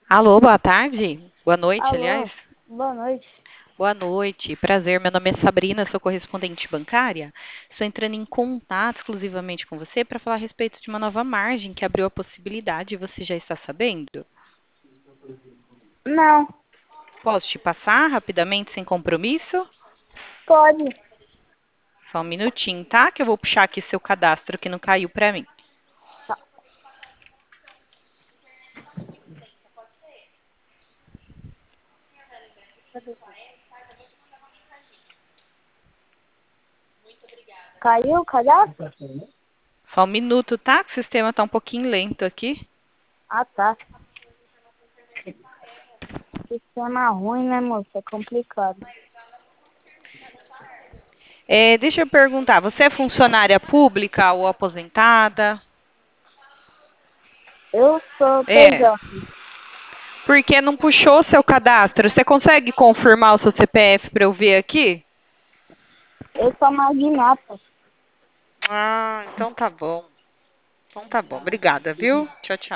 Alô, boa tarde. Boa noite, aliás. Alô, boa noite. Boa noite. Prazer, meu nome é Sabrina, sou correspondente bancária. Estou entrando em contato exclusivamente com você para falar a respeito de uma nova margem que abriu a possibilidade, você já está sabendo? Não, Posso te passar rapidamente, sem compromisso? pode. Só um minutinho, tá? Que eu vou puxar aqui seu cadastro que não caiu para mim. Tá. Caiu o cadastro? Só um minuto, tá? Que o sistema está um pouquinho lento aqui. Ah, tá. Sistema ruim, né, moça? É complicado. Deixa eu perguntar, você é funcionária pública ou aposentada? Eu sou É. PJ. Porque não puxou seu cadastro. Você consegue confirmar o seu CPF para eu ver aqui? Eu sou magnata. Ah, então tá bom. Então tá bom. Obrigada, viu? Tchau, tchau.